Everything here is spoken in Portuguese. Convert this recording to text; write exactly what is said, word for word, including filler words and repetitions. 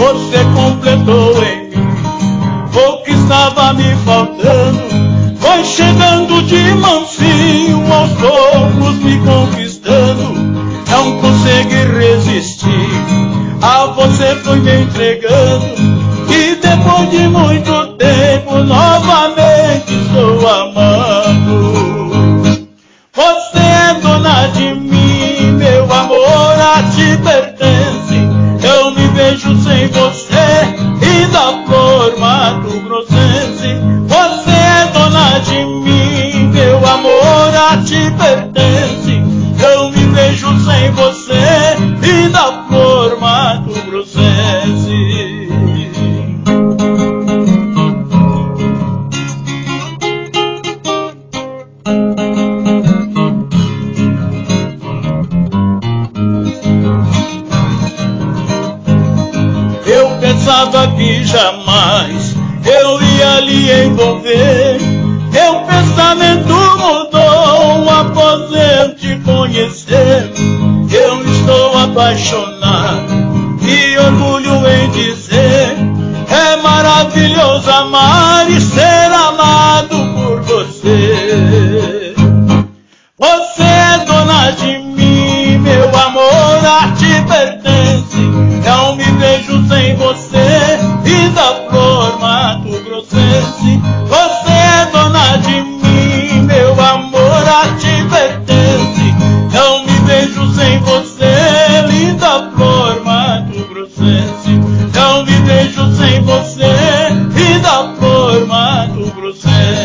você completou em mim o que estava me faltando. Foi chegando de mansinho, aos poucos me conquistando. Não consegui resistir, a você fui me entregando. E depois de muito tempo, novamente estou amando. Você é dona de mim, meu amor a ti pertence. Eu me vejo sem você e da flor Mato Grossense. Você é dona de mim, meu amor a ti pertence. Eu me vejo sem você e da flor Mato Grossense. Eu pensava que jamais eu ia lhe envolver. Meu pensamento mudou após eu te conhecer. Eu estou apaixonado e orgulho em dizer: é maravilhoso amar e ser amado por você. Você é dona de mim, meu amor a ti pertence. Não me vejo sem você e da flor Mato Grossense. Você é dona de mim, meu amor a ti pertence. Não me vejo sem você, linda flor Mato Grossense. Não me vejo sem você, linda flor Mato Grossense.